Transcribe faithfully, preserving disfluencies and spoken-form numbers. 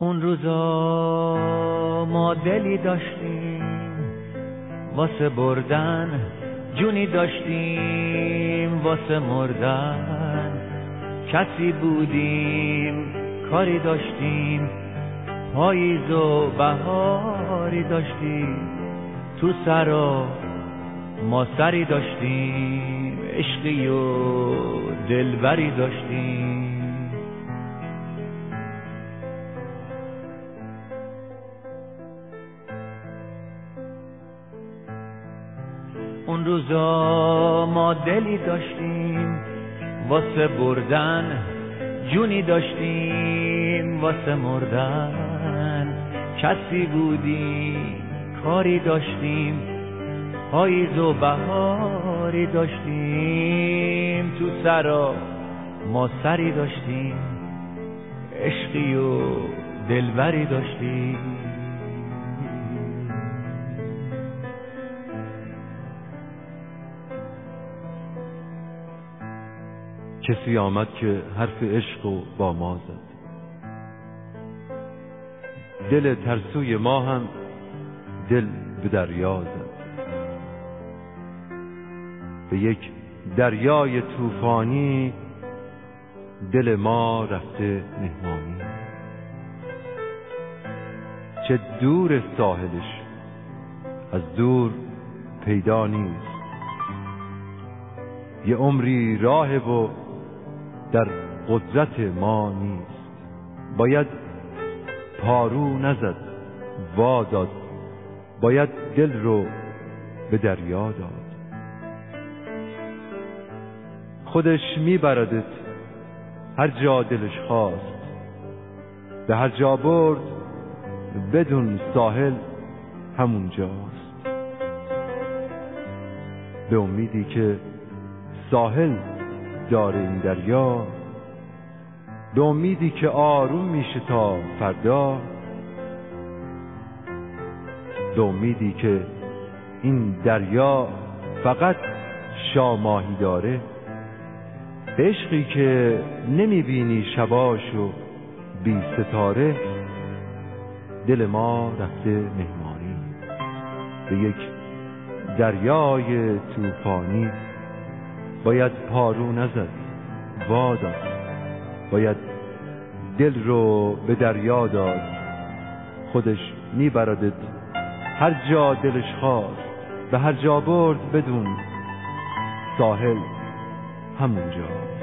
اون روزا ما دلی داشتیم واسه بردن، جونی داشتیم واسه مردن، کسی بودیم کاری داشتیم، پاییز و بهاری داشتیم، تو سرا ما سری داشتیم، عشقی و دلبری داشتیم. اون روزا ما دلی داشتیم واسه بردن، جونی داشتیم واسه مردن، کسی بودیم کاری داشتیم، پاییز و بهاری داشتیم، تو سرا ما سری داشتیم، عشقی و دلبری داشتیم. کسی آمد که حرف عشق و با ما زد، دل ترسوی ما هم دل به دریا زد، به یک دریای طوفانی دل ما رفته مهمانی. چه دور ساحلش از دور پیدا نیست، یه عمری راه و در قدرت ما نیست، باید پارو نزد وا داد، باید دل رو به دریا داد. خودش میبردت هر جا دلش خواست، به هر جا برد بدون ساحل همون جاست، به امیدی که ساحل داره این دریا، به امیدی که آروم میشه تا فردا، به امیدی که این دریا فقط شاماهی داره، به عشقی که نمیبینی شباش و بی ستاره، دل ما رفته مهمانی به یک دریای طوفانی. باید پارو نزد وا داد، باید دل رو به دریا داد، خودش میبردت هر جا دلش خواست، به هر جا برد بدون ساحل همون جا.